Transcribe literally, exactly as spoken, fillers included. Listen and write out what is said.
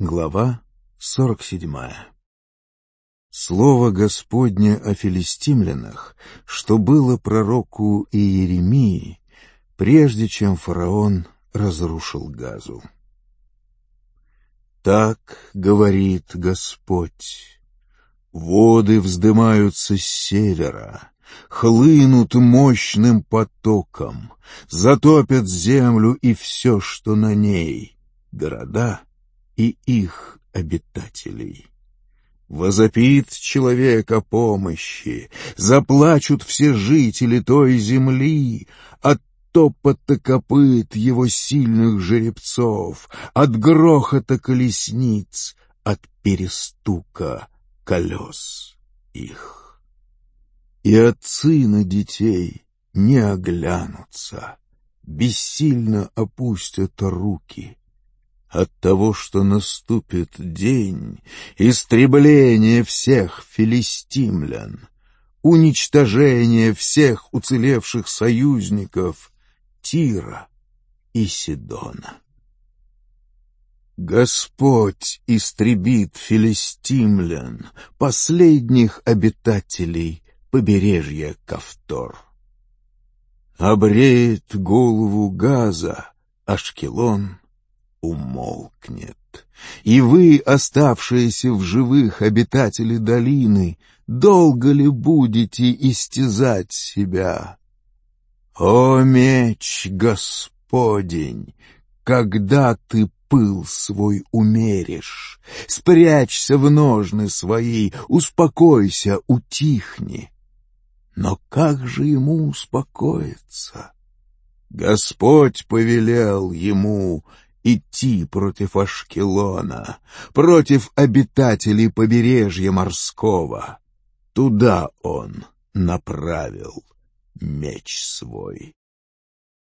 Глава сорок седьмая. Слово Господне о филистимлянах, что было пророку Иеремии, прежде чем фараон разрушил Газу. Так говорит Господь: воды вздымаются с севера, хлынут мощным потоком, затопят землю и все, что на ней, города и их обитателей. Возопит человек о помощи, заплачут все жители той земли от топота копыт его сильных жеребцов, от грохота колесниц, от перестука колес их. И отцы на детей не оглянутся, бессильно опустят руки от того, что наступит день истребления всех филистимлян, уничтожения всех уцелевших союзников Тира и Сидона. Господь истребит филистимлян, последних обитателей побережья Кафтор. Обреет голову Газа Ашкелон, умолкнет, и вы, оставшиеся в живых обитатели долины, долго ли будете истязать себя? О, меч Господень, когда ты пыл свой умеришь, спрячься в ножны свои, успокойся, утихни. Но как же ему успокоиться? Господь повелел ему идти против Ашкелона, против обитателей побережья морского. Туда он направил меч свой.